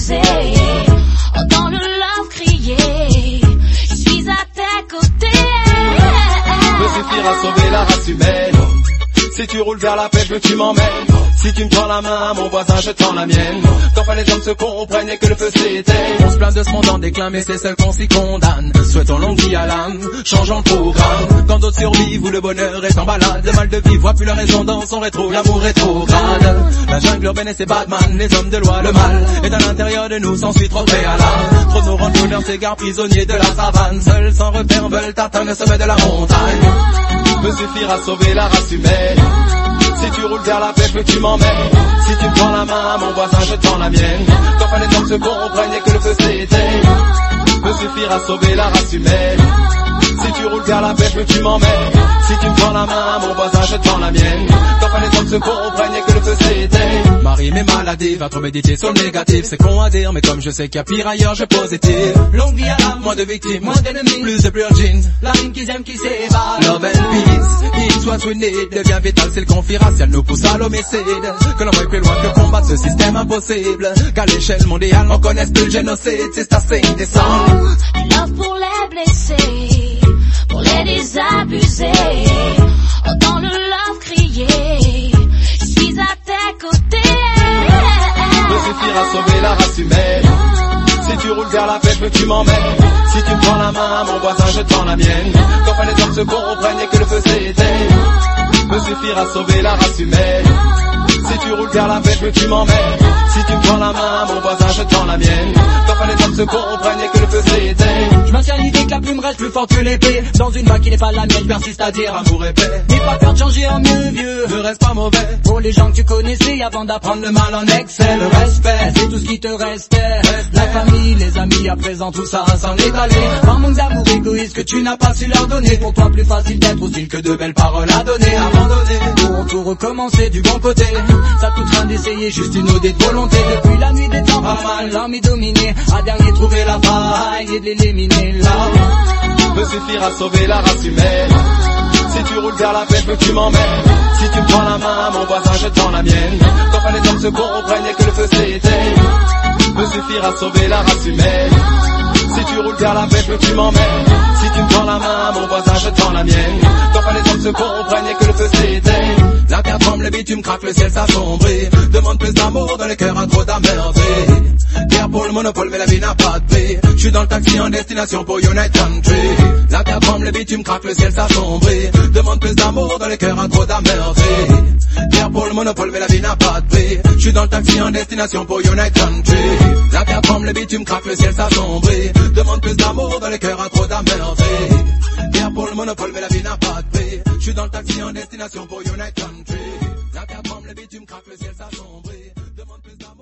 abusé. Oh, dans le love crié, je suis à tes côtés. Peut suffire à sauver la race humaine. Si tu roules vers la paix, veux que tu m'emmènes. Si tu me tends la main, mon voisin, je tends la mienne. Quand les hommes se comprennent et que le feu s'éteigne. On se plaint de ce monde en déclin, mais c'est seul qu'on s'y condamne. Souhaitons longue vie à l'âme, changeons le programme. Quand d'autres survivent où le bonheur est en balade, le mal de vivre voit plus la raison dans son rétro, l'amour rétrograde. La jungle urbaine et ses Batman, les hommes de loi, le mal est à l'intérieur de nous, s'ensuit trop préalable. Trop de nos randonneurs s'égarent prisonniers de la savane. Seuls sans repère veulent atteindre le sommet de la montagne. Peut suffire à sauver la race humaine. Si tu roules vers la paix, veux que tu m'emmènes. Si tu me prends la main, mon voisin, je tends la mienne. Quand les hommes se comprennent et que le feu s'éteigne. Peut suffire à sauver la race humaine. Si tu roules vers la paix, veux que tu m'emmènes. Si tu me prends la main, mon voisin, je tends la mienne. Quand les hommes se comprennent et que le feu s'éteigne. Marie m'est maladive, va trop méditer sur le négatif. C'est con à dire, mais comme je sais qu'il y a pire ailleurs, je positive. Longue vie à l'âme, moins de victimes, moins d'ennemis, plus de jeans. La rime qu'ils aiment qui s'évade. Love and peace, each one's we need. Devient vital, c'est le conflit racial nous pousse à l'homicide. Que l'on voit plus loin que combattre ce système impossible. Qu'à l'échelle mondiale, on connaisse plus le génocide. C'est assez indécent. Love pour les blessés, pour les désabusés. Oh, dans le love crié, je suis à tes côtés. Peut suffire à sauver la race humaine. Si tu roules vers la paix, veux que tu m'emmènes. Si tu me prends la main, mon voisin, je tends la mienne. Quand les hommes se comprennent et que le feu s'éteigne. Peut suffire à sauver la race humaine. Si tu roules vers la paix, veux que tu m'emmènes. Si tu me prends la main, mon voisin, je tends la mienne. Quand les hommes se comprennent et que le feu s'éteigne. Je maintiens l'idée que la plume reste plus forte que l'épée. Dans une vague qui n'est pas la mienne, je persiste à dire amour et paix. N'aie pas peur de changer en mieux vieux. Ne reste pas mauvais. Pour les gens que tu connaissais avant d'apprendre le mal en excès. Le respect, c'est tout ce qui te restait. La famille, les amis, à présent tout ça s'en est allé. Par manque d'amour égoïste que tu n'as pas su leur donner. Pour toi plus facile d'être hostile que de belles paroles à donner. Abandonner, pour tout recommencer du bon côté. Ça coûte rien d'essayer, juste une ode de volonté. Depuis la nuit des temps pas mal, l'ennui dominé. À dernier trouver la faille et de l'éliminer là. Peut suffire à sauver la race humaine. Si tu roules vers la paix, veux que tu m'emmènes. Si tu me prends la main, mon voisin, je tends la mienne. Quand les hommes se comprennent et que le feu s'éteigne. Peut suffire à sauver la race humaine. Si tu roules vers la paix, veux que tu m'emmènes. Si tu me prends la main, mon voisin, je tends la mienne. Quand les hommes se comprennent et que le feu s'éteigne. La terre tremble, le bitume craque, le ciel s'assombrit. Demande plus d'amour dans les cœurs, à trop d'amerveille. Guerre pour le monopole, mais la vie n'a pas de prix. Je suis dans le taxi en destination pour United Country. La terre tremble, le bitume craque, le ciel s'assombrit. Demande plus d'amour dans les cœurs, à trop d'amerveille. Guerre pour le monopole, mais la vie n'a pas de prix. Je suis dans le taxi en destination pour United Country. La terre tremble, le bitume craque, le ciel s'assombrit. Demande plus d'amour dans les cœurs, à trop d'amerveille. Guerre pour le monopole, mais la vie n'a pas de prix. Je suis dans le taxi en destination pour United Country. La terre tremble, le bitume craque, le ciel s'assombrit. Demande plus d'amour.